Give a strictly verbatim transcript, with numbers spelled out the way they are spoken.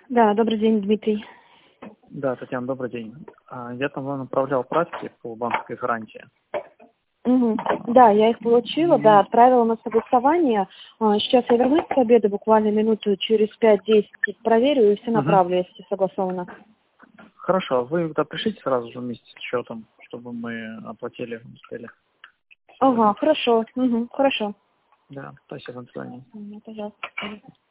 Да, добрый день, Дмитрий. Да, Татьяна, добрый день. А, Я там вам направлял правки по банковской гарантии. Угу. Да, я их получила, да, И- отправила на согласование. А, Сейчас я вернусь к обеду, буквально минуту через пять-десять проверю и все Мгм. направлю, если согласовано. Хорошо, вы тогда пришлите сразу же вместе с счетом, чтобы мы оплатили, успели Ага, сегодня. хорошо, угу, хорошо. Да, спасибо, до свидания. Мгм, пожалуйста.